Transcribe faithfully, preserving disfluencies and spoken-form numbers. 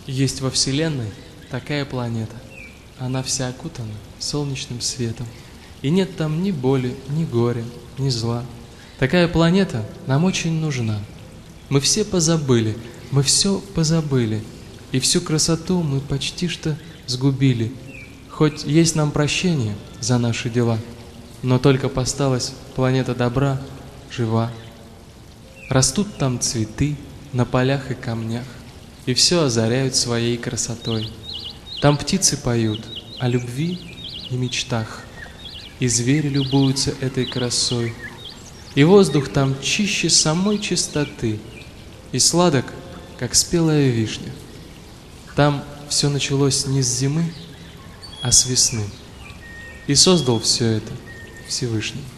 Есть во Вселенной такая планета. Она вся окутана солнечным светом. И нет там ни боли, ни горя, ни зла. Такая планета нам очень нужна. Мы все позабыли, мы все позабыли. И всю красоту мы почти что сгубили. Хоть есть нам прощение за наши дела, но только осталась планета добра, жива. Растут там цветы на полях и камнях, и все озаряют своей красотой. Там птицы поют о любви и мечтах, и звери любуются этой красой. И воздух там чище самой чистоты, и сладок, как спелая вишня. Там все началось не с зимы, а с весны. И создал все это Всевышний.